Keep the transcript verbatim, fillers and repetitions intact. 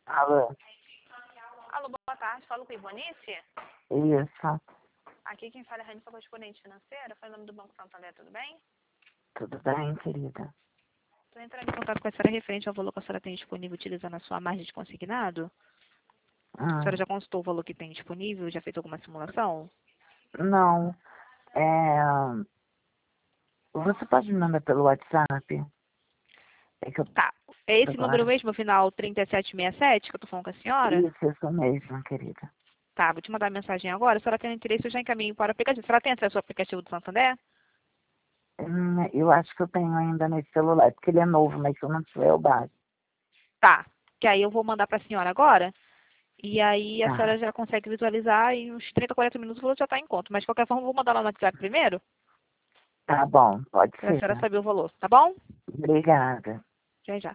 Alô? Alô, boa tarde. Falo com a Ivonice. Isso. Aqui quem fala é a Rani, sou correspondente financeira. Foi o nome do Banco Santander, tudo bem? Tudo bem, querida? Estou entrando em contato com a senhora referente ao valor que a senhora tem disponível utilizando a sua margem de consignado. A senhora Hum, já consultou o valor que tem disponível? Já fez alguma simulação? não. É... Você pode me mandar pelo WhatsApp? É que eu Tá. É tô esse número agora. mesmo, final trinta e sete sessenta e sete, que eu tô falando com a senhora? Isso, isso mesmo, querida. Tá, vou te mandar a mensagem agora. Se a senhora tem interesse, eu já encaminho para o aplicativo. A senhora tem acesso ao aplicativo do Santander? Hum, eu acho que eu tenho ainda nesse celular, porque ele é novo, mas se eu não tiver, eu baixo. Tá. Que aí eu vou mandar para a senhora agora. E aí a Tá. senhora já consegue visualizar e em uns trinta, quarenta minutos o valor já está em conta. Mas de qualquer forma, eu vou mandar lá no WhatsApp primeiro, Tá bom, pode para a ser. senhora saber o valor, tá bom? Obrigada. Já já.